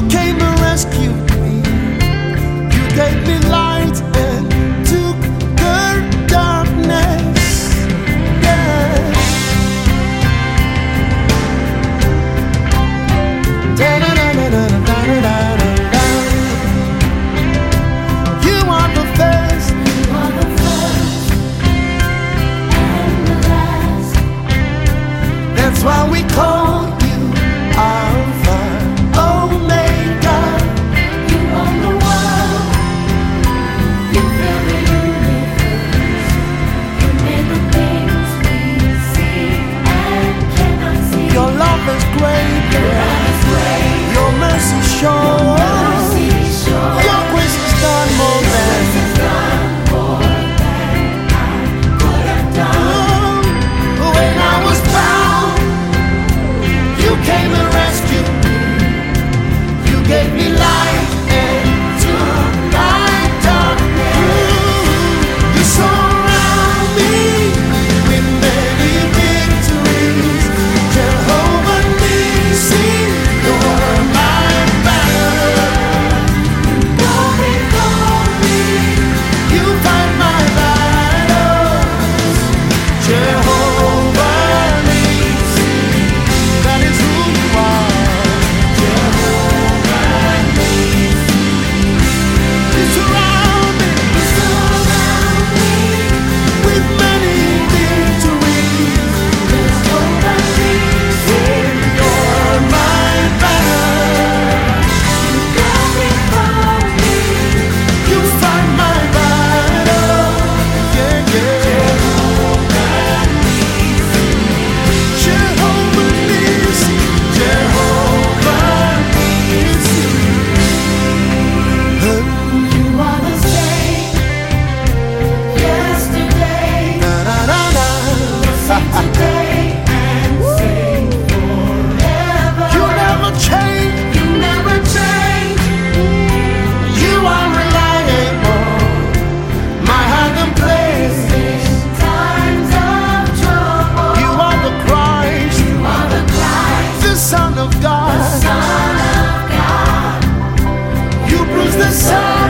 came and rescued me. You gave me light and took the darkness. Yeah. Da-da-da-da-da-da-da-da-da. You are the first, and the last. that's why we call you Alpha Omega. You own the world. You fill the universe. You made the things we see and cannot see. Your love is great, Your love is great. your mercy sure, Mercy sure. your grace has done more than Grace has done more than I could have done. when I was bound. You came and rescued me. You gave me light and took my darkness. You surround me with many victories. Jehovah Nissi, you're my banner. Go before me. You fight my battles. Jehovah Nissi, that is who you are. Jehovah Nissi, you surround me with many victories. Jehovah Nissi. You're my banner. Go before me. You fight my battle. Yeah, yeah. Jehovah Nissi, Jehovah Nissi. You are the same yesterday, Da-da-da-da. same today, and same forever. You never change. You never change. You are reliable. My hiding place. In times of trouble, You are the Christ, you are the Christ, the Son of God. Son of God. You bruise the sun.